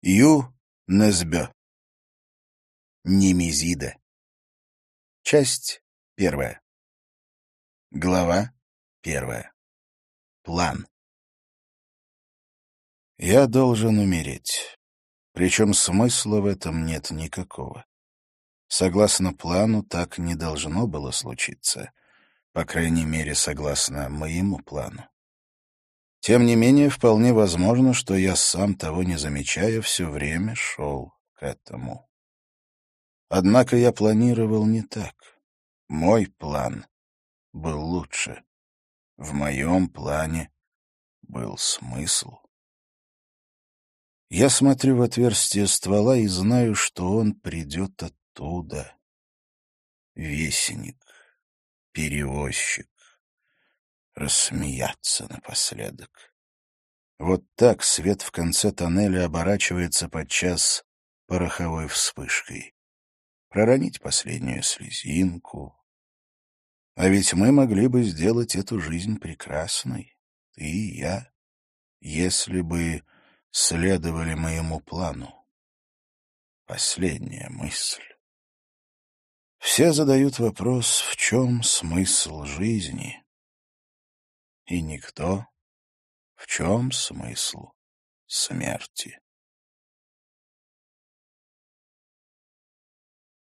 Ю Несбё. Немезида. Часть 1. Глава 1. План. Я должен умереть. Причем смысла в этом нет никакого. Согласно плану, так не должно было случиться. По крайней мере, согласно моему плану. Тем не менее, вполне возможно, что я, сам того не замечая, все время шел к этому. Однако я планировал не так. Мой план был лучше. В моем плане был смысл. Я смотрю в отверстие ствола и знаю, что он придет оттуда. Вестник, перевозчик, рассмеяться напоследок. Вот так свет в конце тоннеля оборачивается подчас пороховой вспышкой. Проронить последнюю слезинку. А ведь мы могли бы сделать эту жизнь прекрасной, ты и я, если бы следовали моему плану. Последняя мысль. Все задают вопрос, в чем смысл жизни? И никто, в чем смысл смерти?